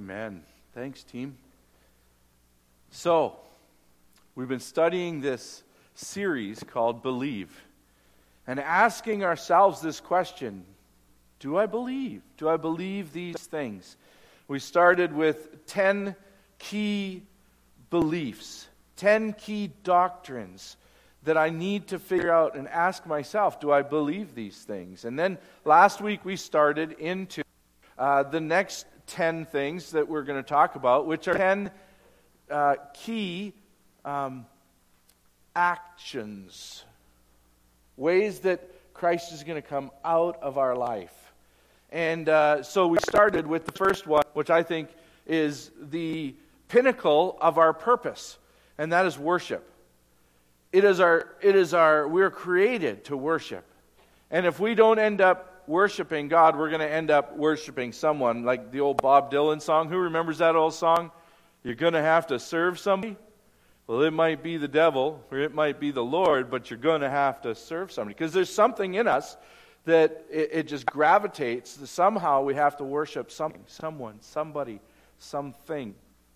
Amen. Thanks, team. So, we've been studying this series called Believe and asking ourselves this question: do I believe? Do I believe these things? We started with 10 key beliefs, 10 key doctrines that I need to figure out and ask myself, do I believe these things? And then last week we started into the next 10 things that we're going to talk about, which are 10 key actions, ways that Christ is going to come out of our life. And so we started with the first one, which I think is the pinnacle of our purpose, and that is worship. We're created to worship. And if we don't end up worshiping God, we're going to end up worshiping someone, like the old Bob Dylan song. Who remembers that old song? You're going to have to serve somebody. Well, it might be the devil, or it might be the Lord, but you're going to have to serve somebody. Because there's something in us that it just gravitates. Somehow we have to worship something, someone, somebody, something.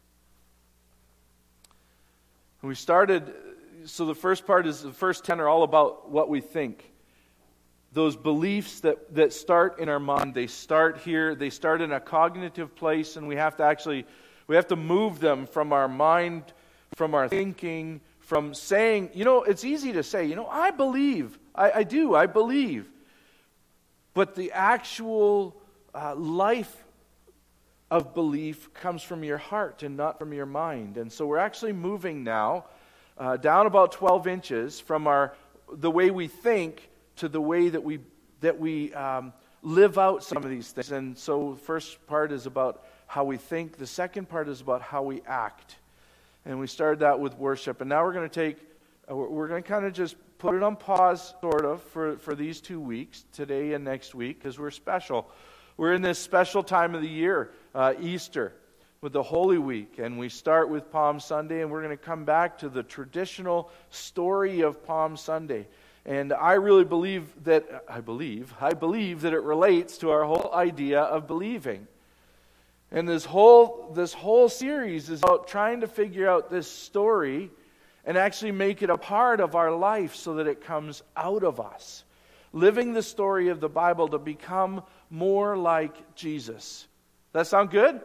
And we started, so the first 10 are all about what we think. Those beliefs that start in our mind, they start here, they start in a cognitive place, and we have to move them from our mind, from our thinking, from saying, it's easy to say, I believe, I do, I believe. But the actual life of belief comes from your heart and not from your mind. And so we're actually moving now down about 12 inches from the way we think to the way that we live out some of these things. And so the first part is about how we think. The second part is about how we act. And we started that with worship. And now we're going to kind of just put it on pause, sort of, for these 2 weeks, today and next week, because we're special. We're in this special time of the year, Easter, with the Holy Week. And we start with Palm Sunday, and we're going to come back to the traditional story of Palm Sunday. And I really believe that it relates to our whole idea of believing. And this whole series is about trying to figure out this story and actually make it a part of our life so that it comes out of us. Living the story of the Bible to become more like Jesus. That sound good?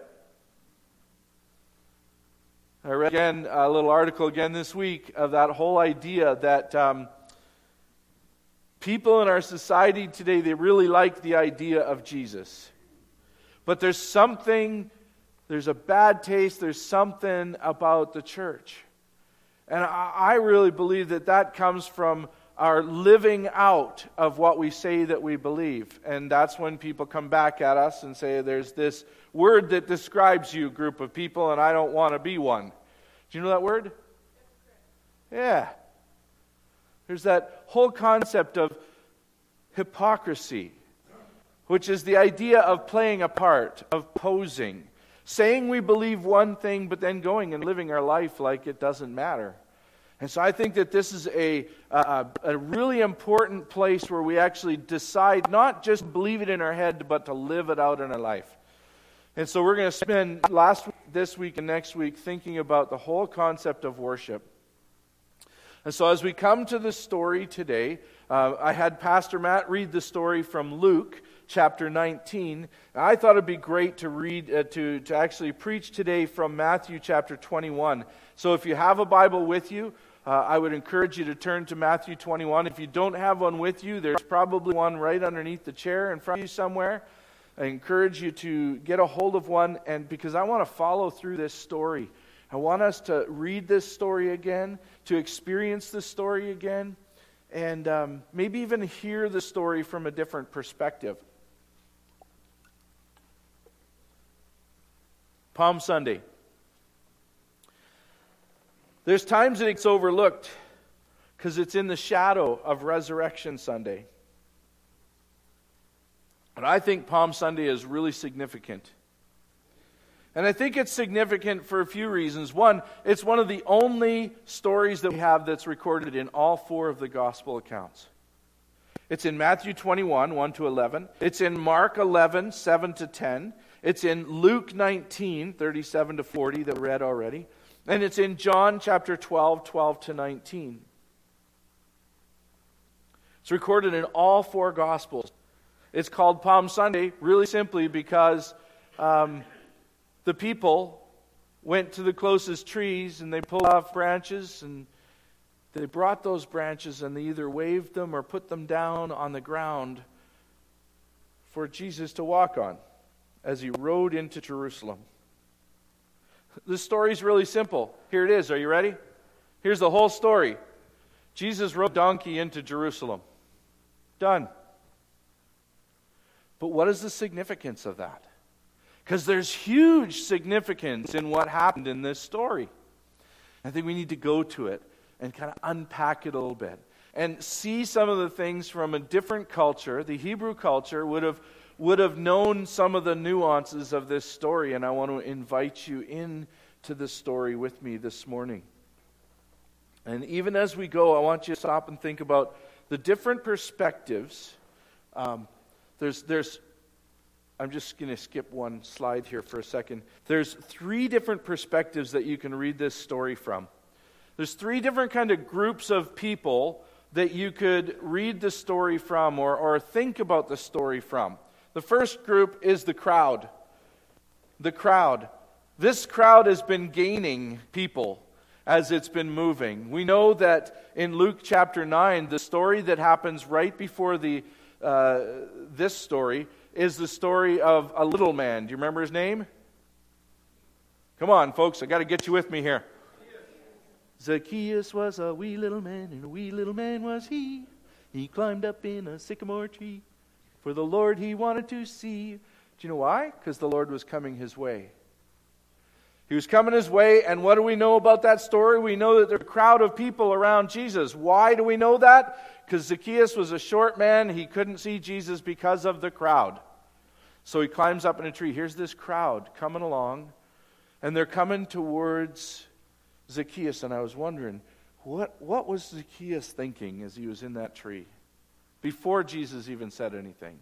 I read again a little article again this week of that whole idea that people in our society today, they really like the idea of Jesus. But there's a bad taste, there's something about the church. And I really believe that comes from our living out of what we say that we believe. And that's when people come back at us and say, there's this word that describes you, group of people, and I don't want to be one. Do you know that word? Yeah. There's that whole concept of hypocrisy, which is the idea of playing a part, of posing, saying we believe one thing, but then going and living our life like it doesn't matter. And so I think that this is a really important place where we actually decide not just believe it in our head, but to live it out in our life. And so we're going to spend this week and next week thinking about the whole concept of worship. And so as we come to the story today, I had Pastor Matt read the story from Luke chapter 19. I thought it'd be great to read, to actually preach today from Matthew chapter 21. So if you have a Bible with you, I would encourage you to turn to Matthew 21. If you don't have one with you, there's probably one right underneath the chair in front of you somewhere. I encourage you to get a hold of one, and because I want to follow through this story. I want us to read this story again, to experience this story again, and maybe even hear the story from a different perspective. Palm Sunday. There's times that it's overlooked because it's in the shadow of Resurrection Sunday. But I think Palm Sunday is really significant. And I think it's significant for a few reasons. One, it's one of the only stories that we have that's recorded in all 4 of the gospel accounts. It's in Matthew 21, 1 to 11. It's in Mark 11, 7 to 10. It's in Luke 19, 37 to 40 that we read already. And it's in John chapter 12, 12 to 19. It's recorded in all four Gospels. It's called Palm Sunday, really simply because the people went to the closest trees and they pulled off branches and they brought those branches and they either waved them or put them down on the ground for Jesus to walk on as he rode into Jerusalem. The story's really simple. Here it is. Are you ready? Here's the whole story. Jesus rode a donkey into Jerusalem. Done. But what is the significance of that? Because there's huge significance in what happened in this story. I think we need to go to it and kind of unpack it a little bit and see some of the things from a different culture. The Hebrew culture would have known some of the nuances of this story, and I want to invite you into the story with me this morning. And even as we go, I want you to stop and think about the different perspectives. I'm just going to skip one slide here for a second. There's 3 different perspectives that you can read this story from. There's 3 different kind of groups of people that you could read the story from or think about the story from. The first group is the crowd. The crowd. This crowd has been gaining people as it's been moving. We know that in Luke chapter 9, the story that happens right before this story is the story of a little man. Do you remember his name? Come on, folks, I got to get you with me here. Zacchaeus was a wee little man, and a wee little man was he. He climbed up in a sycamore tree, for the Lord he wanted to see. Do you know why? Because the Lord was coming his way. He was coming his way, and what do we know about that story? We know that there's a crowd of people around Jesus. Why do we know that? Because Zacchaeus was a short man. He couldn't see Jesus because of the crowd. So he climbs up in a tree. Here's this crowd coming along, and they're coming towards Zacchaeus. And I was wondering, what was Zacchaeus thinking as he was in that tree? Before Jesus even said anything.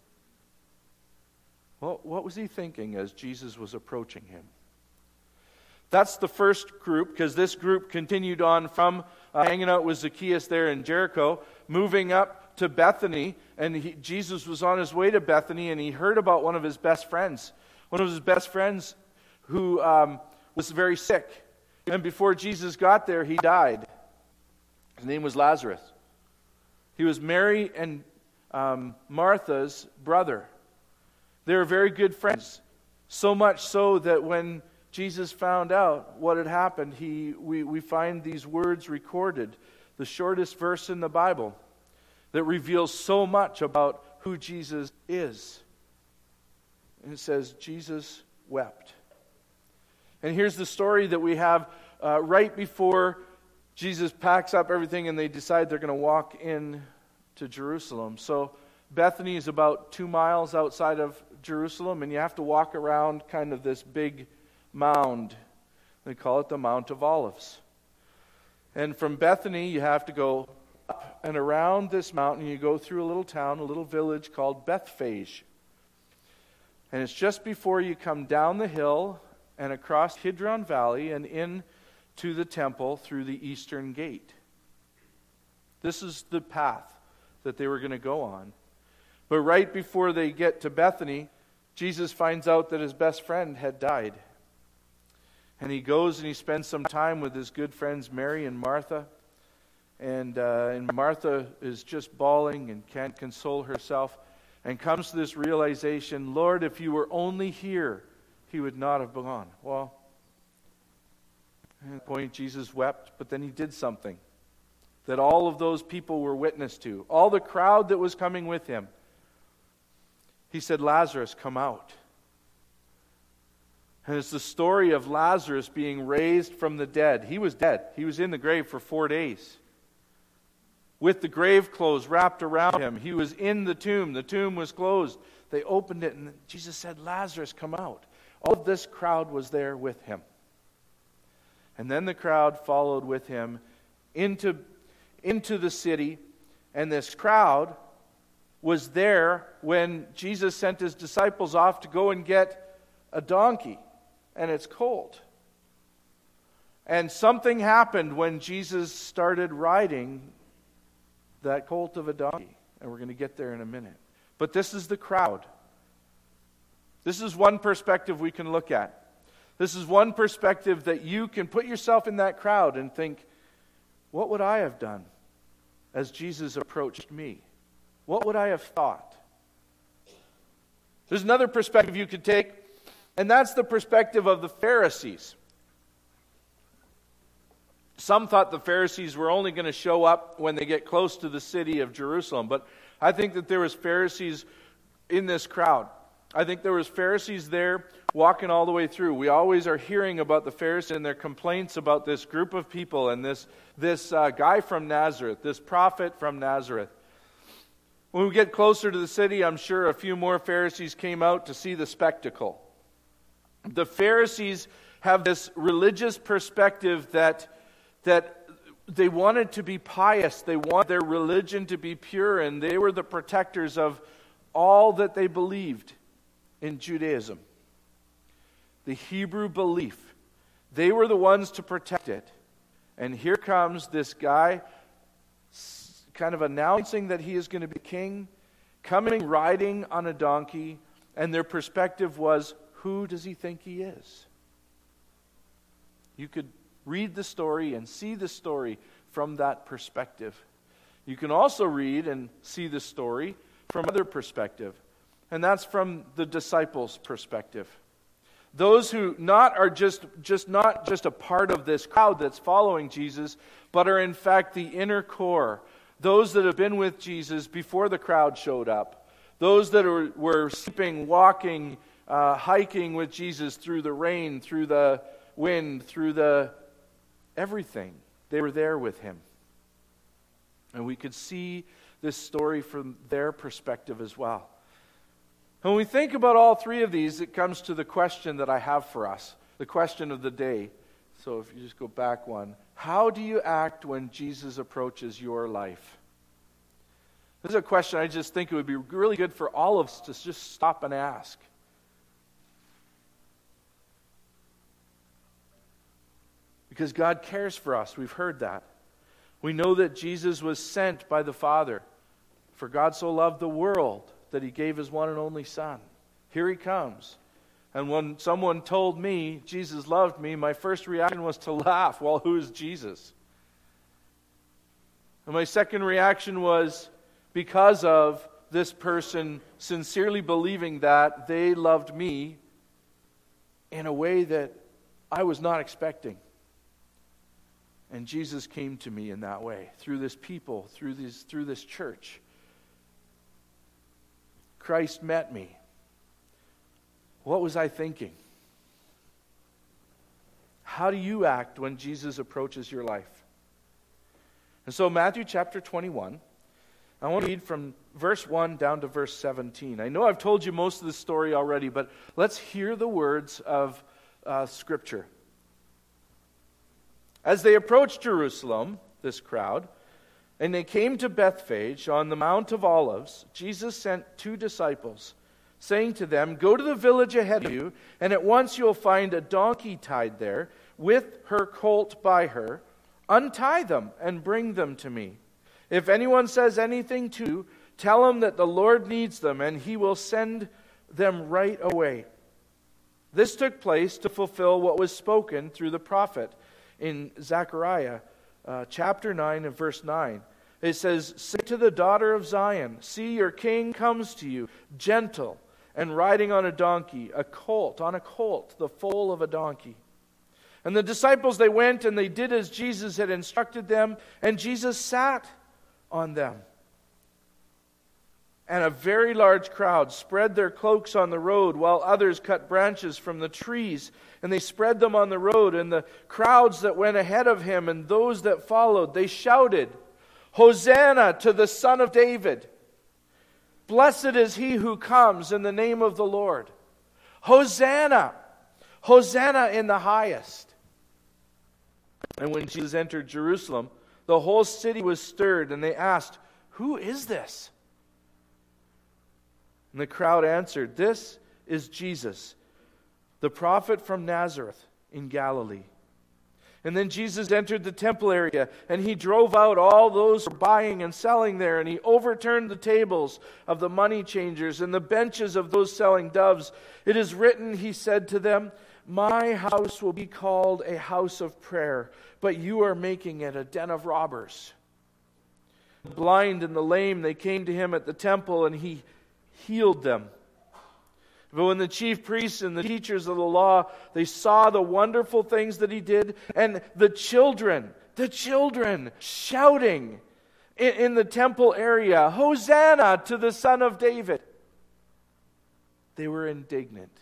Well, what was he thinking as Jesus was approaching him? That's the first group, because this group continued on from hanging out with Zacchaeus there in Jericho, moving up to Bethany, and Jesus was on his way to Bethany, and he heard about one of his best friends. One of his best friends who was very sick. And before Jesus got there, he died. His name was Lazarus. He was Mary and Martha's brother. They were very good friends. So much so that when Jesus found out what had happened, we find these words recorded, the shortest verse in the Bible, that reveals so much about who Jesus is. And it says, Jesus wept. And here's the story that we have right before Jesus packs up everything and they decide they're going to walk in to Jerusalem. So Bethany is about 2 miles outside of Jerusalem, and you have to walk around kind of this big mound. They call it the Mount of Olives. And from Bethany, you have to go up and around this mountain. You go through a little town, a little village called Bethphage. And it's just before you come down the hill and across Kidron Valley and in to the temple through the eastern gate. This is the path that they were going to go on. But right before they get to Bethany, Jesus finds out that his best friend had died. And he goes and he spends some time with his good friends Mary and Martha. And Martha is just bawling and can't console herself and comes to this realization, Lord, if you were only here, he would not have gone. Well, at that point Jesus wept, but then he did something that all of those people were witness to. All the crowd that was coming with him. He said, Lazarus, come out. And it's the story of Lazarus being raised from the dead. He was dead. He was in the grave for 4 days. With the grave clothes wrapped around him. He was in the tomb. The tomb was closed. They opened it and Jesus said, Lazarus, come out. All of this crowd was there with him. And then the crowd followed with him into the city. And this crowd was there when Jesus sent his disciples off to go and get a donkey and its colt. And something happened when Jesus started riding that colt of a donkey. And we're going to get there in a minute. But this is the crowd. This is one perspective we can look at. This is one perspective that you can put yourself in that crowd and think, what would I have done as Jesus approached me? What would I have thought? There's another perspective you could take, and that's the perspective of the Pharisees. Some thought the Pharisees were only going to show up when they get close to the city of Jerusalem, but I think that there was Pharisees in this crowd. I think there was Pharisees there walking all the way through. We always are hearing about the Pharisees and their complaints about this group of people and this guy from Nazareth, this prophet from Nazareth. When we get closer to the city, I'm sure a few more Pharisees came out to see the spectacle. The Pharisees have this religious perspective that they wanted to be pious. They wanted their religion to be pure, and they were the protectors of all that they believed in Judaism. The Hebrew belief. They were the ones to protect it. And here comes this guy kind of announcing that he is going to be king, coming riding on a donkey, and their perspective was, who does he think he is? You could read the story and see the story from that perspective. You can also read and see the story from another perspective, and that's from the disciples' perspective. Those who are not just a part of this crowd that's following Jesus, but are in fact the inner core. Those that have been with Jesus before the crowd showed up. Those that were sleeping, walking, hiking with Jesus through the rain, through the wind, through the everything. They were there with him. And we could see this story from their perspective as well. When we think about all three of these, it comes to the question that I have for us, the question of the day. So if you just go back one. How do you act when Jesus approaches your life? This is a question I just think it would be really good for all of us to just stop and ask. Because God cares for us. We've heard that. We know that Jesus was sent by the Father. For God so loved the world that he gave his one and only Son. Here he comes. And when someone told me Jesus loved me, my first reaction was to laugh. Well, who is Jesus? And my second reaction was because of this person sincerely believing that they loved me in a way that I was not expecting. And Jesus came to me in that way, through this people, through this church. Christ met me. What was I thinking? How do you act when Jesus approaches your life? And so Matthew chapter 21, I want to read from verse 1 down to verse 17. I know I've told you most of the story already, but let's hear the words of Scripture. As they approached Jerusalem, this crowd, and they came to Bethphage on the Mount of Olives, Jesus sent 2 disciples, saying to them, "Go to the village ahead of you, and at once you'll find a donkey tied there, with her colt by her. Untie them and bring them to me. If anyone says anything to you, tell him that the Lord needs them, and he will send them right away." This took place to fulfill what was spoken through the prophet in Zechariah chapter 9 and verse 9. It says, "Say to the daughter of Zion, see, your king comes to you, gentle and riding on a donkey, a colt, the foal of a donkey." And the disciples, they went and they did as Jesus had instructed them, and Jesus sat on them. And a very large crowd spread their cloaks on the road, while others cut branches from the trees, and they spread them on the road. And the crowds that went ahead of him and those that followed, they shouted, "Hosanna to the Son of David! Blessed is he who comes in the name of the Lord! Hosanna! Hosanna in the highest!" And when Jesus entered Jerusalem, the whole city was stirred, and they asked, "Who is this?" And the crowd answered, "This is Jesus, the prophet from Nazareth in Galilee. And then Jesus entered the temple area, and he drove out all those who were buying and selling there, and he overturned the tables of the money changers and the benches of those selling doves. It is written, he said to them, my house will be called a house of prayer, but you are making it a den of robbers. The blind and the lame, they came to him at the temple, and he healed them. But when the chief priests and the teachers of the law, they saw the wonderful things that he did, and the children shouting in the temple area, Hosanna to the Son of David, they were indignant.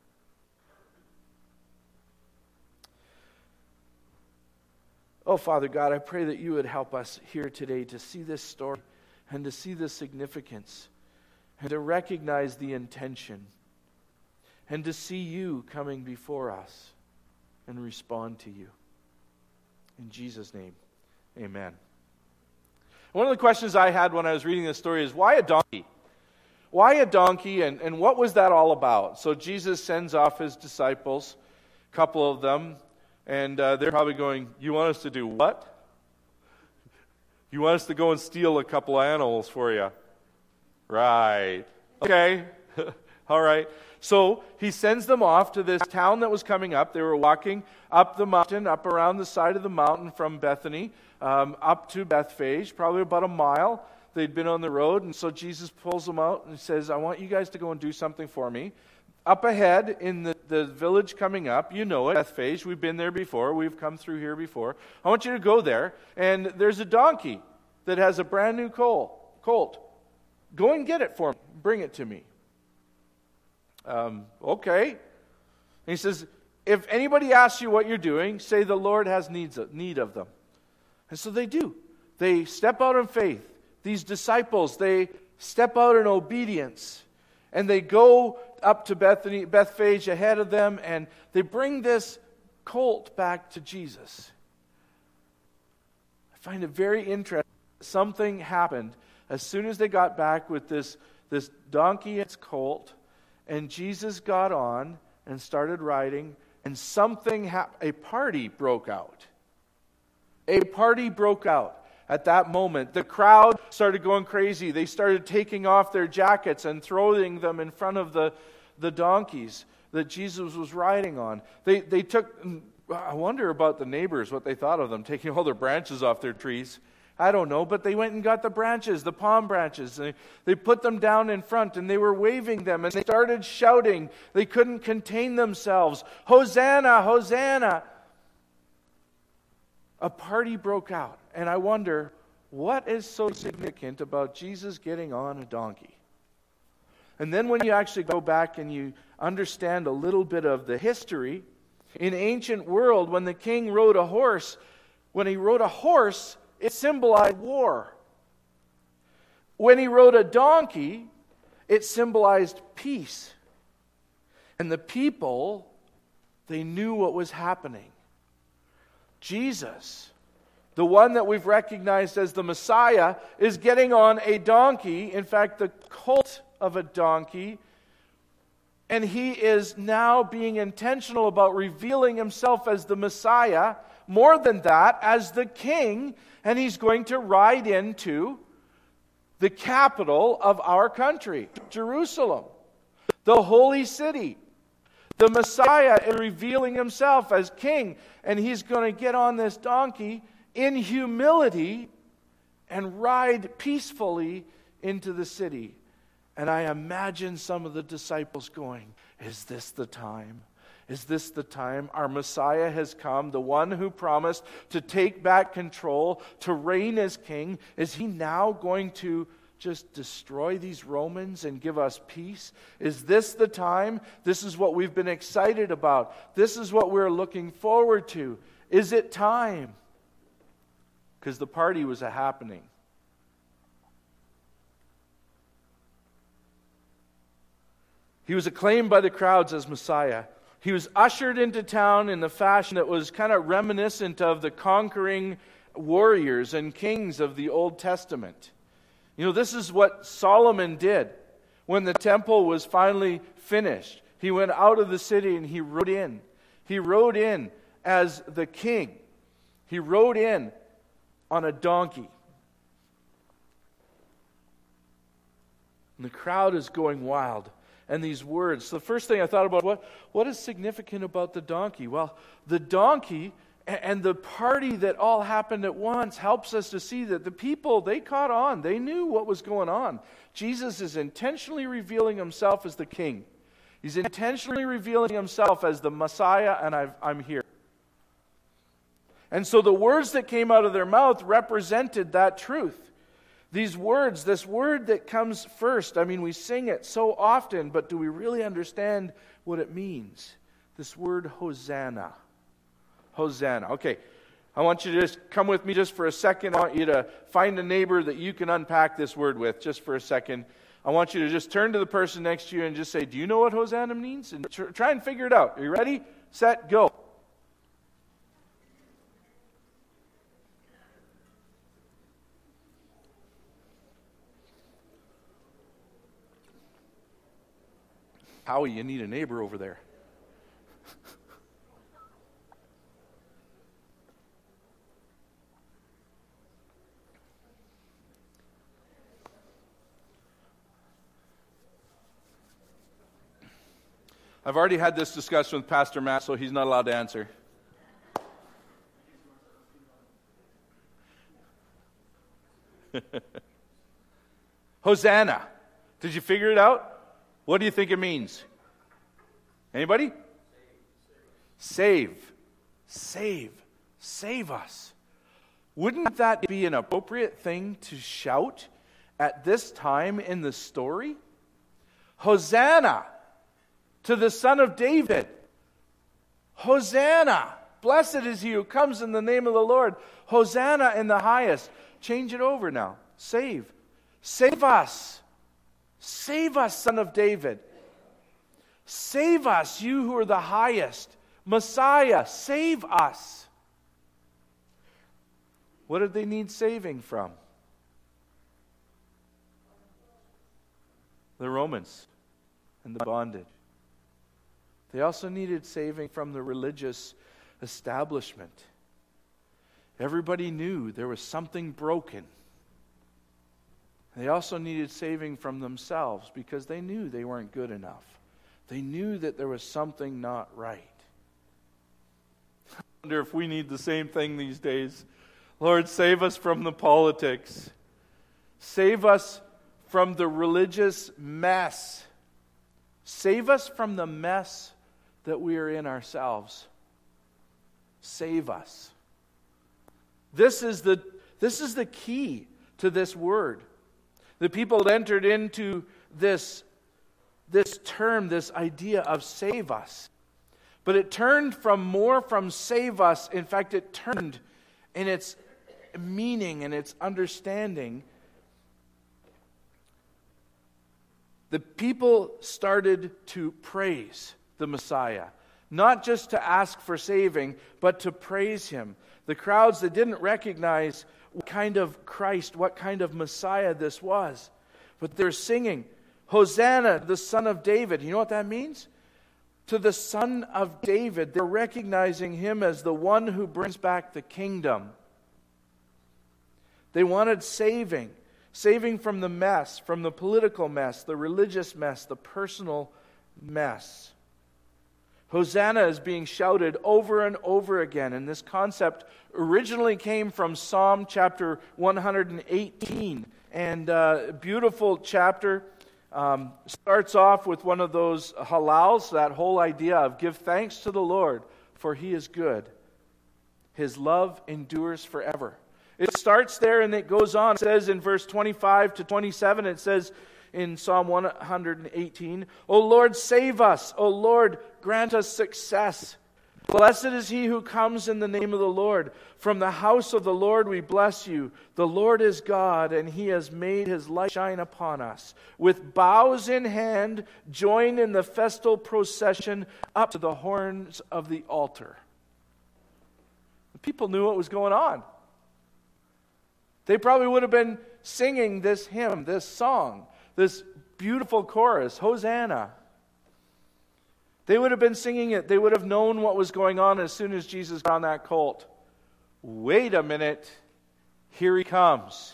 Oh, Father God, I pray that you would help us here today to see this story and to see the significance and to recognize the intention and to see you coming before us and respond to you. In Jesus' name, amen. One of the questions I had when I was reading this story is, why a donkey? Why a donkey, and what was that all about? So Jesus sends off his disciples, a couple of them, and they're probably going, you want us to do what? You want us to go and steal a couple of animals for you? Right. Okay. All right. So he sends them off to this town that was coming up. They were walking up the mountain, up around the side of the mountain from Bethany, up to Bethphage, probably about a mile. They'd been on the road, and so Jesus pulls them out and says, I want you guys to go and do something for me. Up ahead in the village coming up, you know it, Bethphage, we've been there before, we've come through here before. I want you to go there, and there's a donkey that has a brand new colt. Go and get it for me. Bring it to me. Okay. And he says, if anybody asks you what you're doing, say the Lord has need of them. And so they do. They step out in faith. These disciples, they step out in obedience. And they go up to Bethphage ahead of them, and they bring this colt back to Jesus. I find it very interesting. Something happened as soon as they got back with this donkey and its colt. And Jesus got on and started riding, and something happened. A party broke out. A party broke out at that moment. The crowd started going crazy. They started taking off their jackets and throwing them in front of the donkeys that Jesus was riding on. They took, I wonder about the neighbors, what they thought of them, taking all their branches off their trees. I don't know, but they went and got the branches, the palm branches. They put them down in front, and they were waving them, and they started shouting. They couldn't contain themselves. Hosanna, Hosanna. A party broke out, and I wonder, what is so significant about Jesus getting on a donkey? And then when you actually go back and you understand a little bit of the history, in ancient world, when the king rode a horse, it symbolized war. When he rode a donkey, it symbolized peace. And the people, they knew what was happening. Jesus, the one that we've recognized as the Messiah, is getting on a donkey, in fact, the colt of a donkey, and he is now being intentional about revealing himself as the Messiah, more than that, as the king, and he's going to ride into the capital of our country, Jerusalem, the holy city. The Messiah is revealing himself as king, and he's going to get on this donkey in humility and ride peacefully into the city. And I imagine some of the disciples going, is this the time? Is this the time? Our Messiah has come, the one who promised to take back control, to reign as king. Is he now going to just destroy these Romans and give us peace? Is this the time? This is what we've been excited about. This is what we're looking forward to. Is it time? Because the party was a happening. He was acclaimed by the crowds as Messiah. He was ushered into town in the fashion that was kind of reminiscent of the conquering warriors and kings of the Old Testament. You know, this is what Solomon did when the temple was finally finished. He went out of the city and he rode in. He rode in as the king. He rode in on a donkey. And the crowd is going wild. And these words. So the first thing I thought about, what is significant about the donkey? Well, the donkey and the party that all happened at once helps us to see that the people, they caught on. They knew what was going on. Jesus is intentionally revealing himself as the king. He's intentionally revealing himself as the Messiah, and I'm here. And so the words that came out of their mouth represented that truth. These words, this word that comes first, I mean, we sing it so often, but do we really understand what it means? This word, Hosanna. Hosanna. Okay, I want you to just come with me just for a second. I want you to find a neighbor that you can unpack this word with just for a second. I want you to just turn to the person next to you and just say, do you know what Hosanna means? And try and figure it out. Are you ready? Set, go. Howie, you need a neighbor over there. I've already had this discussion with Pastor Matt, so he's not allowed to answer. Hosanna. Did you figure it out? What do you think it means? Anybody? Save. Save. Save us. Wouldn't that be an appropriate thing to shout at this time in the story? Hosanna to the Son of David. Hosanna. Blessed is he who comes in the name of the Lord. Hosanna in the highest. Change it over now. Save. Save us. Save us, Son of David. Save us, you who are the highest. Messiah, save us. What did they need saving from? The Romans and the bondage. They also needed saving from the religious establishment. Everybody knew there was something broken. They also needed saving from themselves because they knew they weren't good enough. They knew that there was something not right. I wonder if we need the same thing these days. Lord, save us from the politics. Save us from the religious mess. Save us from the mess that we are in ourselves. Save us. This is the key to this word. The people entered into this term, this idea of save us. But it turned from save us. In fact, it turned in its meaning and its understanding. The people started to praise the Messiah. Not just to ask for saving, but to praise him. The crowds that didn't recognize what kind of Christ, what kind of Messiah this was. But they're singing, Hosanna, the Son of David. You know what that means? To the Son of David. They're recognizing him as the one who brings back the kingdom. They wanted saving. Saving from the mess, from the political mess, the religious mess, the personal mess. Hosanna is being shouted over and over again, and this concept originally came from Psalm chapter 118, and a beautiful chapter. Starts off with one of those halals, that whole idea of give thanks to the Lord, for he is good. His love endures forever. It starts there and it goes on. It says in verse 25 to 27, it says in Psalm 118, O Lord, save us. O Lord, grant us success. Blessed is he who comes in the name of the Lord. From the house of the Lord we bless you. The Lord is God, and he has made his light shine upon us. With boughs in hand, join in the festal procession up to the horns of the altar. The people knew what was going on. They probably would have been singing this hymn, this song, this beautiful chorus, Hosanna. They would have been singing it. They would have known what was going on as soon as Jesus got on that colt. Wait a minute. Here he comes.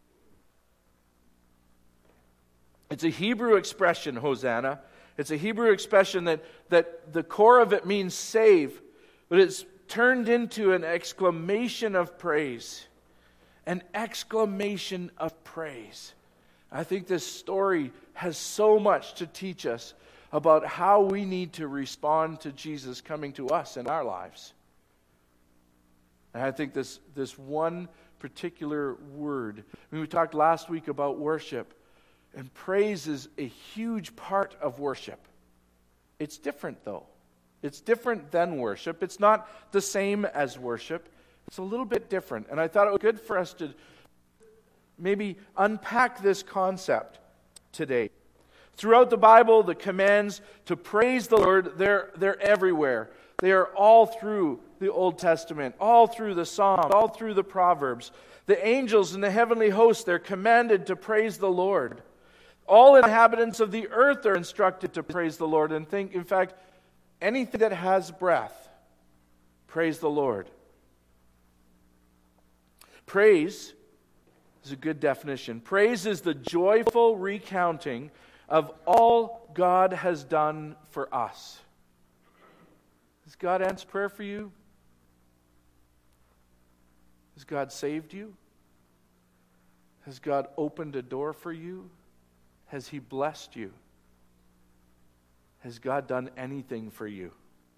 It's a Hebrew expression, Hosanna. It's a Hebrew expression that the core of it means save, but it's turned into an exclamation of praise. An exclamation of praise. I think this story has so much to teach us about how we need to respond to Jesus coming to us in our lives. And I think this one particular word, we talked last week about worship, and praise is a huge part of worship. It's different though. It's different than worship. It's not the same as worship. It's a little bit different. And I thought it was good for us to maybe unpack this concept today. Throughout the Bible, the commands to praise the Lord, they're everywhere. They are all through the Old Testament, all through the Psalms, all through the Proverbs. The angels and the heavenly hosts, they're commanded to praise the Lord. All inhabitants of the earth are instructed to praise the Lord. And think, in fact, anything that has breath, praise the Lord. Praise is a good definition. Praise is the joyful recounting of all God has done for us. Has God answered prayer for you? Has God saved you? Has God opened a door for you? Has He blessed you? Has God done anything for you?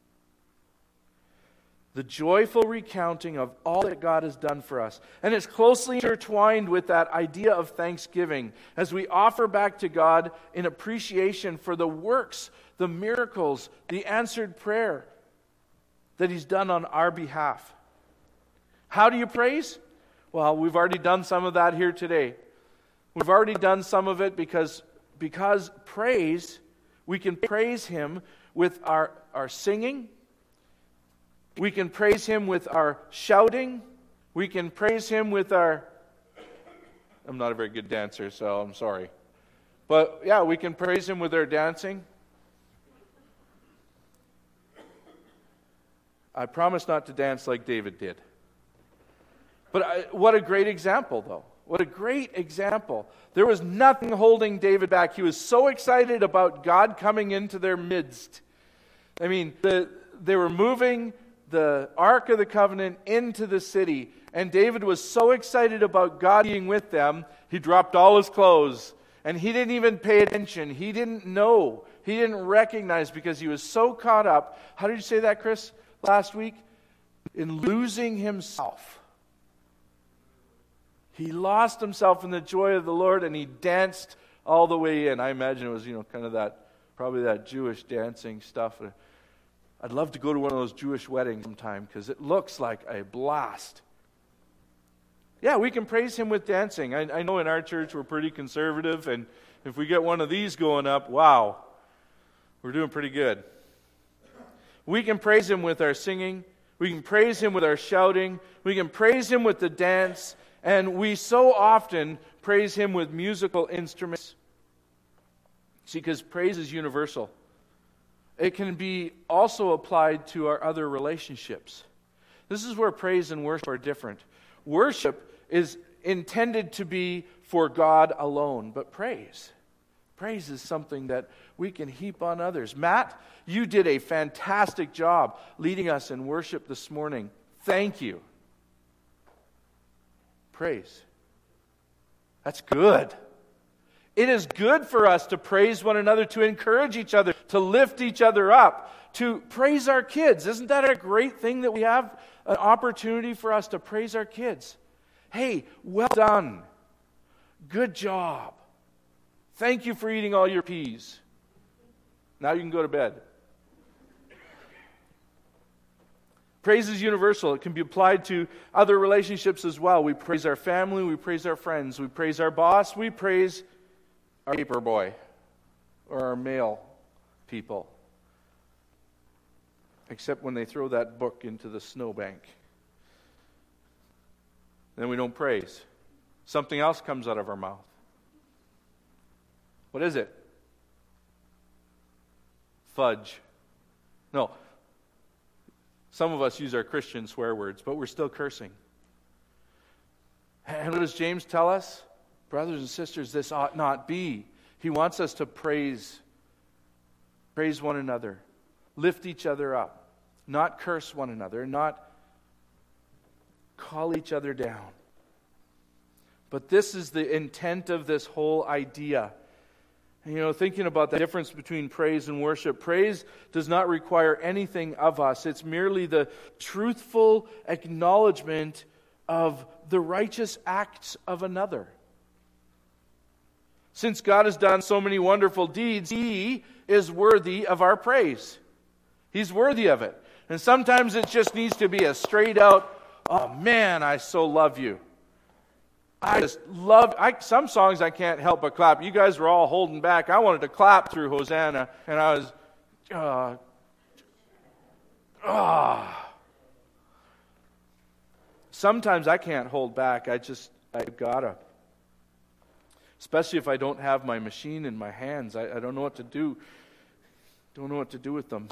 The joyful recounting of all that God has done for us. And it's closely intertwined with that idea of thanksgiving as we offer back to God in appreciation for the works, the miracles, the answered prayer that He's done on our behalf. How do you praise? Well, we've already done some of that here today. We've already done some of it because praise, we can praise Him with our singing. We can praise Him with our shouting. We can praise Him with our... I'm not a very good dancer, so I'm sorry. But yeah, we can praise Him with our dancing. I promise not to dance like David did. But what a great example, though. What a great example. There was nothing holding David back. He was so excited about God coming into their midst. I mean, they were moving the Ark of the Covenant into the city, and David was so excited about God being with them, he dropped all his clothes, and he didn't even pay attention. He didn't know. He didn't recognize because he was so caught up. How did you say that, Chris, last week? In losing himself. He lost himself in the joy of the Lord, and he danced all the way in. I imagine it was, kind of that, probably that Jewish dancing stuff. I'd love to go to one of those Jewish weddings sometime because it looks like a blast. Yeah, we can praise Him with dancing. I know in our church we're pretty conservative, and if we get one of these going up, wow, we're doing pretty good. We can praise Him with our singing. We can praise Him with our shouting. We can praise Him with the dance. And we so often praise Him with musical instruments. See, because praise is universal. It can be also applied to our other relationships. This is where praise and worship are different. Worship is intended to be for God alone, but praise is something that we can heap on others. Matt, you did a fantastic job leading us in worship this morning. Thank you. Praise. That's good. It is good for us to praise one another, to encourage each other, to lift each other up, to praise our kids. Isn't that a great thing that we have an opportunity for us to praise our kids? Hey, well done. Good job. Thank you for eating all your peas. Now you can go to bed. Praise is universal. It can be applied to other relationships as well. We praise our family, we praise our friends, we praise our boss, we praise our paper boy or our mail people. Except when they throw that book into the snowbank. Then we don't praise. Something else comes out of our mouth. What is it? Fudge. No. Some of us use our Christian swear words, but we're still cursing. And what does James tell us? Brothers and sisters, this ought not be. He wants us to praise one another, lift each other up, not curse one another, not call each other down. But this is the intent of this whole idea. Thinking about the difference between praise and worship. Praise does not require anything of us. It's merely the truthful acknowledgement of the righteous acts of another. Since God has done so many wonderful deeds, He is worthy of our praise. He's worthy of it. And sometimes it just needs to be a straight out, oh man, I so love you. I just love, some songs I can't help but clap. You guys were all holding back. I wanted to clap through Hosanna, and I was, Sometimes I can't hold back. I've gotta. Especially if I don't have my machine in my hands. I don't know what to do. Don't know what to do with them.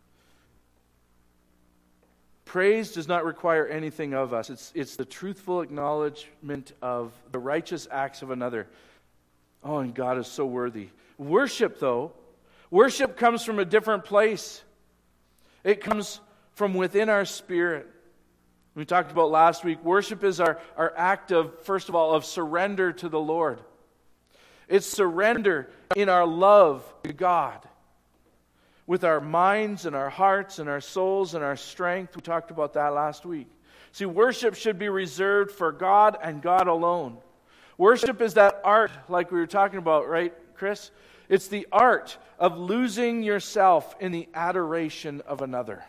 Praise does not require anything of us. It's the truthful acknowledgement of the righteous acts of another. Oh, and God is so worthy. Worship, though, worship comes from a different place. It comes from within our spirit. We talked about last week, worship is our act of, first of all, of surrender to the Lord. It's surrender in our love to God. With our minds and our hearts and our souls and our strength. We talked about that last week. See, worship should be reserved for God and God alone. Worship is that art, like we were talking about, right, Chris? It's the art of losing yourself in the adoration of another.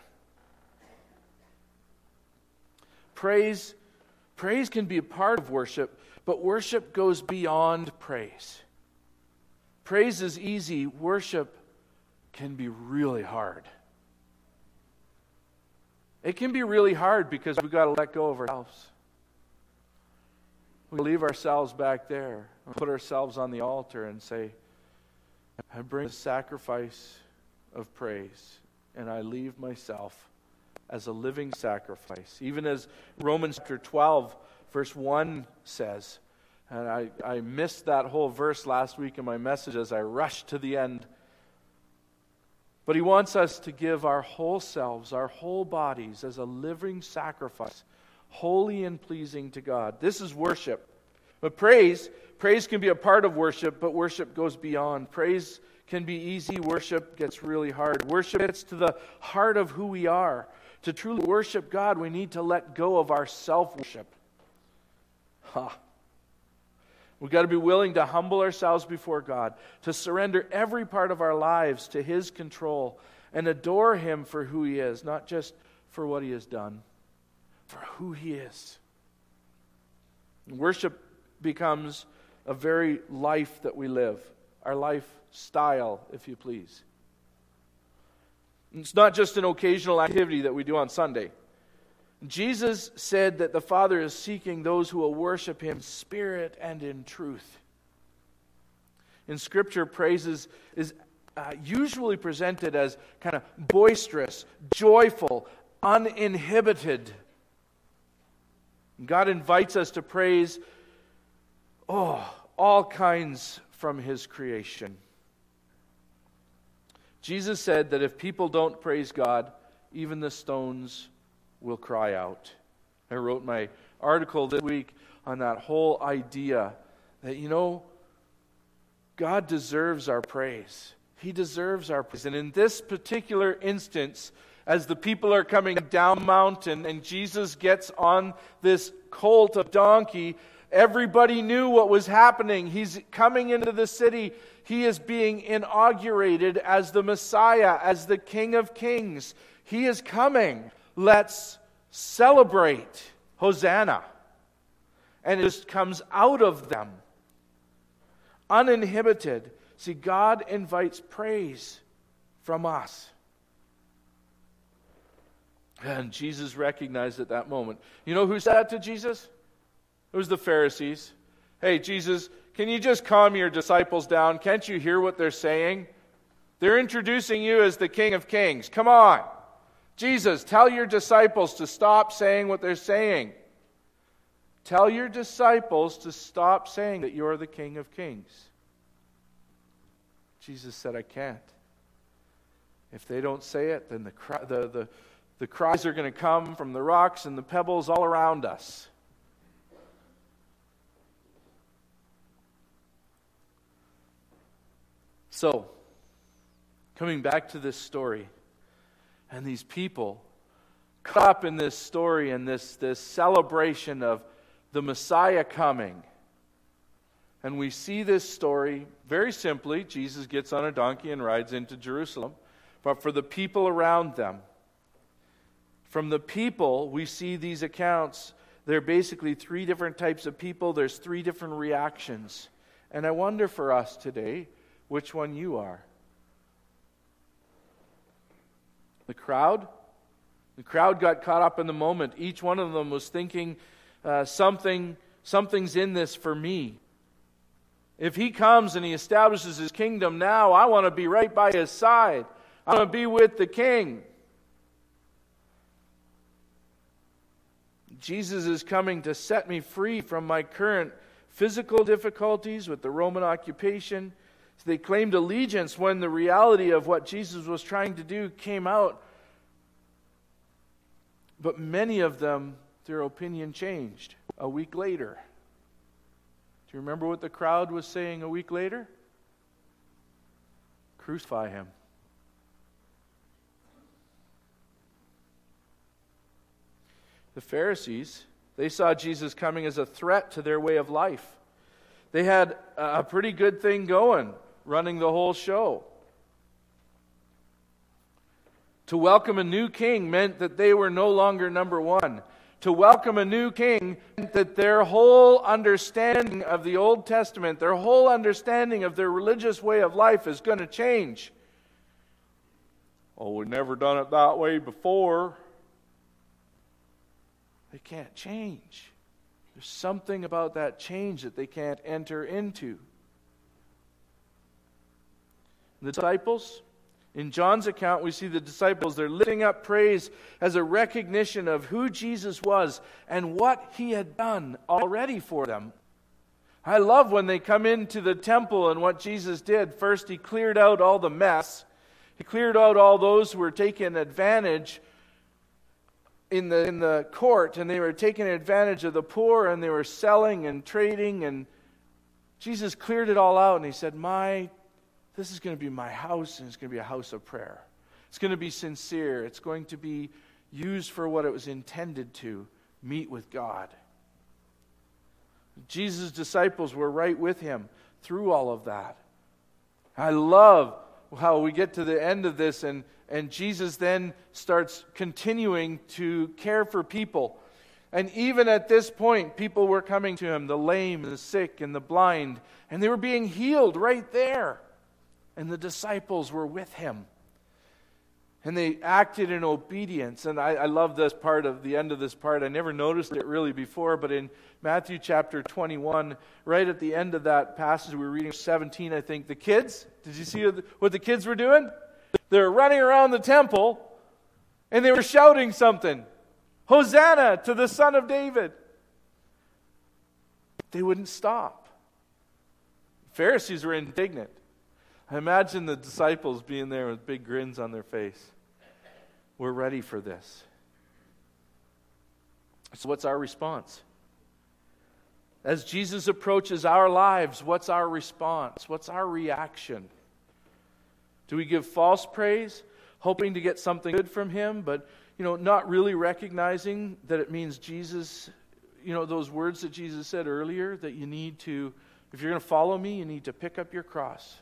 Praise can be a part of worship, but worship goes beyond praise. Praise is easy. Worship can be really hard. It can be really hard because we've got to let go of ourselves. We leave ourselves back there, put ourselves on the altar and say, I bring a sacrifice of praise, and I leave myself as a living sacrifice. Even as Romans chapter 12, verse 1 says, and I missed that whole verse last week in my message as I rushed to the end. But He wants us to give our whole selves, our whole bodies as a living sacrifice, holy and pleasing to God. This is worship. But praise can be a part of worship, but worship goes beyond. Praise can be easy, worship gets really hard. Worship gets to the heart of who we are. To truly worship God, we need to let go of our self-worship. We've got to be willing to humble ourselves before God, to surrender every part of our lives to His control, and adore Him for who He is, not just for what He has done, for who He is. Worship becomes a very life that we live, our lifestyle, if you please. It's not just an occasional activity that we do on Sunday. Jesus said that the Father is seeking those who will worship Him in spirit and in truth. In Scripture, praise is usually presented as kind of boisterous, joyful, uninhibited. God invites us to praise all kinds from His creation. Jesus said that if people don't praise God, even the stones will cry out. I wrote my article this week on that whole idea that, God deserves our praise. He deserves our praise. And in this particular instance, as the people are coming down mountain and Jesus gets on this colt of donkey, everybody knew what was happening. He's coming into the city. He is being inaugurated as the Messiah, as the King of Kings. He is coming. Let's celebrate. Hosanna. And it just comes out of them. Uninhibited. See, God invites praise from us. And Jesus recognized at that moment. You know who said that to Jesus? It was the Pharisees. Hey, Jesus, can you just calm your disciples down? Can't you hear what they're saying? They're introducing you as the King of Kings. Come on. Jesus, tell your disciples to stop saying what they're saying. Tell your disciples to stop saying that you're the King of Kings. Jesus said, I can't. If they don't say it, then the cries are going to come from the rocks and the pebbles all around us. So, coming back to this story, and these people caught up in this story and this celebration of the Messiah coming. And we see this story very simply. Jesus gets on a donkey and rides into Jerusalem. But for the people around them, from the people, we see these accounts. There are basically three different types of people. There's three different reactions. And I wonder for us today, which one you are. The crowd got caught up in the moment. Each one of them was thinking, something's in this for me. If he comes and he establishes his kingdom now, I want to be right by his side. I want to be with the king. Jesus is coming to set me free from my current physical difficulties with the Roman occupation. So they claimed allegiance when the reality of what Jesus was trying to do came out. But many of them, their opinion changed a week later. Do you remember what the crowd was saying a week later? Crucify him. The Pharisees, they saw Jesus coming as a threat to their way of life. They had a pretty good thing going, running the whole show. To welcome a new king meant that they were no longer number one. To welcome a new king meant that their whole understanding of the Old Testament, their whole understanding of their religious way of life is going to change. Oh, we've never done it that way before. They can't change. There's something about that change that they can't enter into. The disciples, in John's account, we see the disciples, they're lifting up praise as a recognition of who Jesus was and what he had done already for them. I love when they come into the temple and what Jesus did. First, he cleared out all the mess. He cleared out all those who were taking advantage in the court, and they were taking advantage of the poor, and they were selling and trading, and Jesus cleared it all out, and he said, this is going to be my house, and it's going to be a house of prayer. It's going to be sincere. It's going to be used for what it was intended to, meet with God. Jesus' disciples were right with him through all of that. I love how we get to the end of this, and Jesus then starts continuing to care for people. And even at this point, people were coming to him, the lame, and the sick, and the blind, and they were being healed right there. And the disciples were with him. And they acted in obedience. And I love this part of the end of this part. I never noticed it really before, but in Matthew chapter 21, right at the end of that passage, we were reading 17, I think, the kids, did you see what the kids were doing? They were running around the temple, and they were shouting something. Hosanna to the Son of David. They wouldn't stop. The Pharisees were indignant. I imagine the disciples being there with big grins on their face. We're ready for this. So what's our response? As Jesus approaches our lives, what's our response? What's our reaction? Do we give false praise, hoping to get something good from him, but not really recognizing that it means Jesus, those words that Jesus said earlier, that you need to, if you're going to follow me, you need to pick up your cross.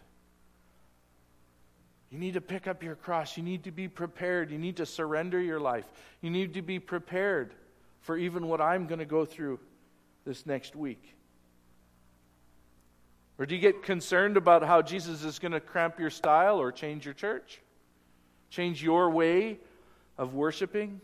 You need to pick up your cross. You need to be prepared. You need to surrender your life. You need to be prepared for even what I'm going to go through this next week. Or do you get concerned about how Jesus is going to cramp your style or change your church? Change your way of worshiping?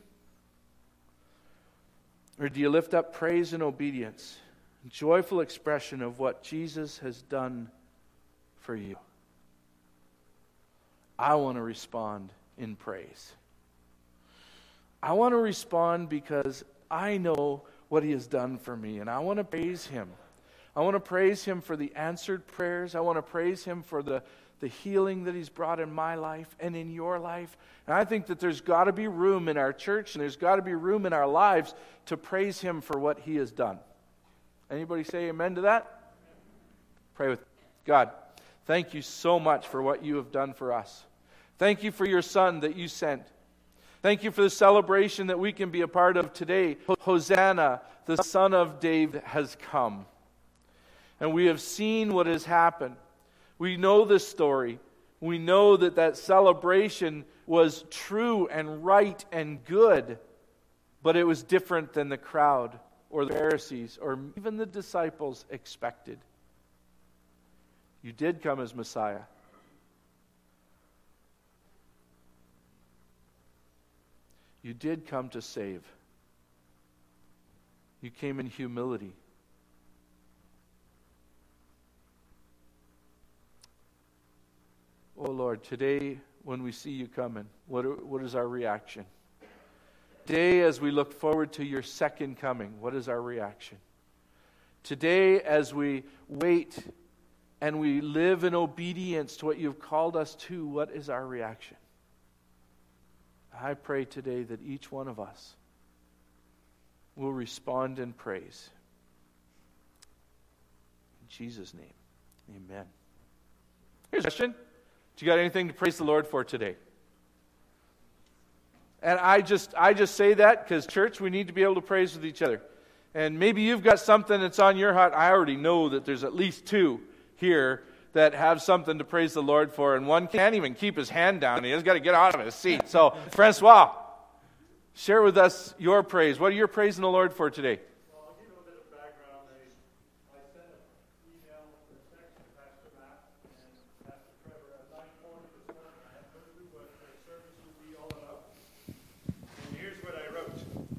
Or do you lift up praise and obedience, joyful expression of what Jesus has done for you? I want to respond in praise. I want to respond because I know what he has done for me, and I want to praise him. I want to praise him for the answered prayers. I want to praise him for the healing that he's brought in my life and in your life. And I think that there's got to be room in our church and there's got to be room in our lives to praise him for what he has done. Anybody say amen to that? Pray with me. God, thank you so much for what you have done for us. Thank you for your Son that you sent. Thank you for the celebration that we can be a part of today. Hosanna, the Son of David, has come. And we have seen what has happened. We know this story. We know that that celebration was true and right and good, but it was different than the crowd or the Pharisees or even the disciples expected. You did come as Messiah. You did come to save. You came in humility. Oh Lord, today when we see you coming, what is our reaction? Today as we look forward to your second coming, what is our reaction? Today as we wait and we live in obedience to what you've called us to, what is our reaction? I pray today that each one of us will respond in praise. In Jesus' name, amen. Here's a question. Do you got anything to praise the Lord for today? And I just say that because, church, we need to be able to praise with each other. And maybe you've got something that's on your heart. I already know that there's at least two here that have something to praise the Lord for, and one can't even keep his hand down. He has got to get out of his seat. So, Francois, share with us your praise. What are you praising the Lord for today? Well, I'll give you a bit of background. I sent an email or text to Pastor Matt and Pastor Trevor at 9:40 this morning. I had heard what their service would be all about. And here's what I wrote.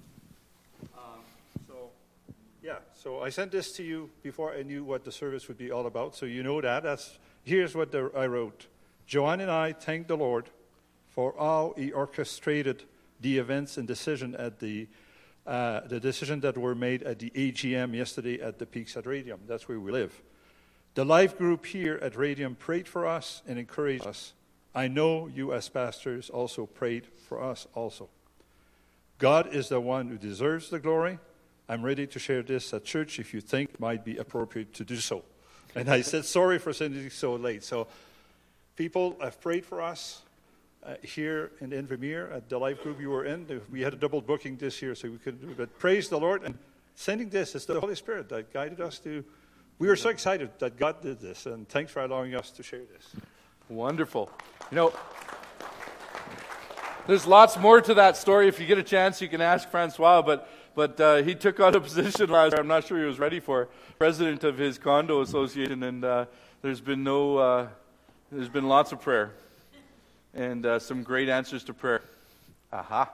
So I sent this to you before I knew what the service would be all about, so you know that. Here's what I wrote. Joanne and I thank the Lord for how he orchestrated the events and decision at the decision that were made at the AGM yesterday at the Peaks at Radium. That's where we live. The life group here at Radium prayed for us and encouraged us. I know you as pastors also prayed for us also. God is the one who deserves the glory. I'm ready to share this at church if you think it might be appropriate to do so. And I said, sorry for sending it so late. So people have prayed for us here in Invermere at the life group you were in. We had a double booking this year, so we couldn't do it. But praise the Lord. And sending this is the Holy Spirit that guided us to. We were so excited that God did this. And thanks for allowing us to share this. Wonderful. You know, there's lots more to that story. If you get a chance, you can ask Francois, but he took on a position last year I'm not sure he was ready for, president of his condo association, and there's been lots of prayer and some great answers to prayer. Aha.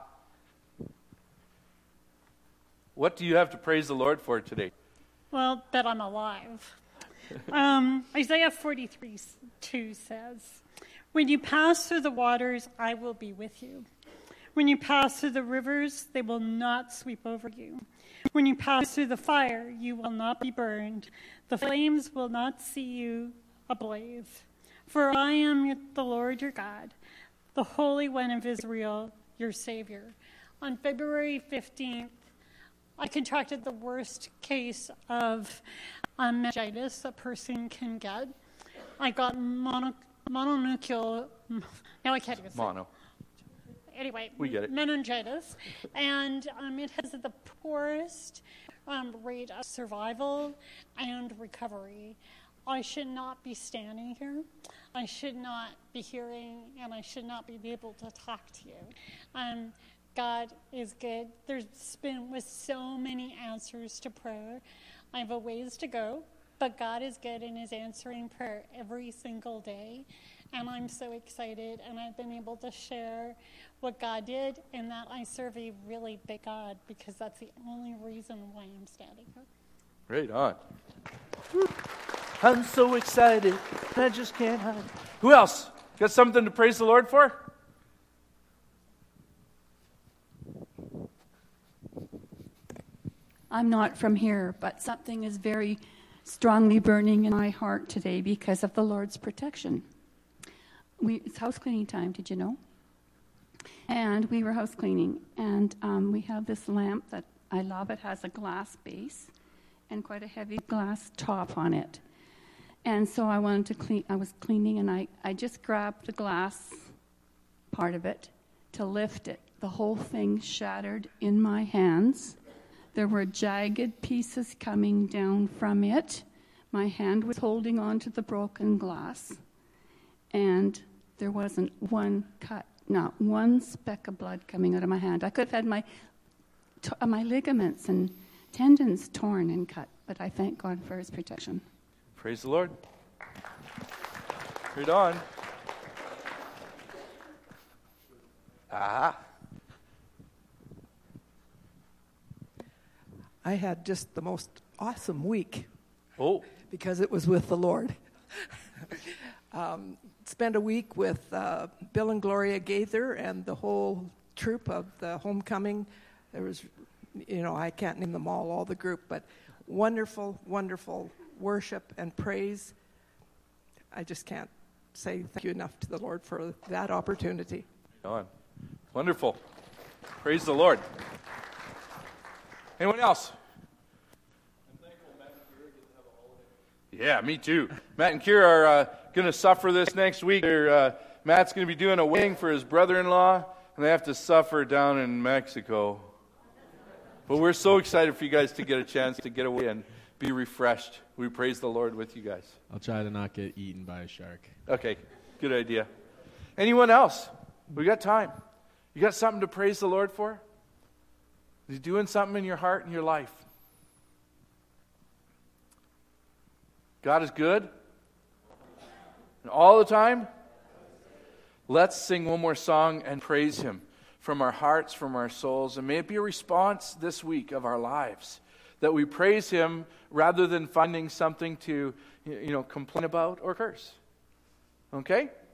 What do you have to praise the Lord for today? Well, that I'm alive. Isaiah 43:2 says, "When you pass through the waters, I will be with you. When you pass through the rivers, they will not sweep over you. When you pass through the fire, you will not be burned. The flames will not see you ablaze. For I am the Lord your God, the Holy One of Israel, your Savior." On February 15th, I contracted the worst case of meningitis a person can get. I got mononuclear. Now I can't even say. Mono. Anyway, we get it. Meningitis, and it has the poorest rate of survival and recovery. I should not be standing here. I should not be hearing, and I should not be able to talk to you. God is good. There's been with so many answers to prayer. I have a ways to go, but God is good and is answering prayer every single day. And I'm so excited, and I've been able to share what God did, and that I serve a really big God, because that's the only reason why I'm standing here. Right on. I'm so excited, I just can't hide. Who else Got something to praise the Lord for? I'm not from here, but something is very strongly burning in my heart today because of the Lord's protection. It's house cleaning time, did you know? And we were house cleaning, and we have this lamp that I love. It has a glass base and quite a heavy glass top on it. And so I wanted to clean. I was cleaning, and I just grabbed the glass part of it to lift it. The whole thing shattered in my hands. There were jagged pieces coming down from it. My hand was holding on to the broken glass, and there wasn't one cut, not one speck of blood coming out of my hand. I could have had my ligaments and tendons torn and cut, but I thank God for his protection. Praise the Lord. Read on. I had just the most awesome week. Oh. Because it was with the Lord. Spent a week with Bill and Gloria Gaither and the whole troop of the homecoming. There was, I can't name them all the group, but wonderful, wonderful worship and praise. I just can't say thank you enough to the Lord for that opportunity. Wonderful. Praise the Lord. Anyone else? I'm thankful Matt and Kira get to have a holiday. Yeah, me too. Matt and Kira are going to suffer this next week. Matt's going to be doing a wedding for his brother-in-law, and they have to suffer down in Mexico. But we're so excited for you guys to get a chance to get away and be refreshed. We praise the Lord with you guys. I'll try to not get eaten by a shark. Okay, good idea. Anyone else? We got time. You got something to praise the Lord for? Is he doing something in your heart and your life? God is good? And all the time? Let's sing one more song and praise him from our hearts, from our souls. And may it be a response this week of our lives that we praise him rather than finding something to, complain about or curse. Okay?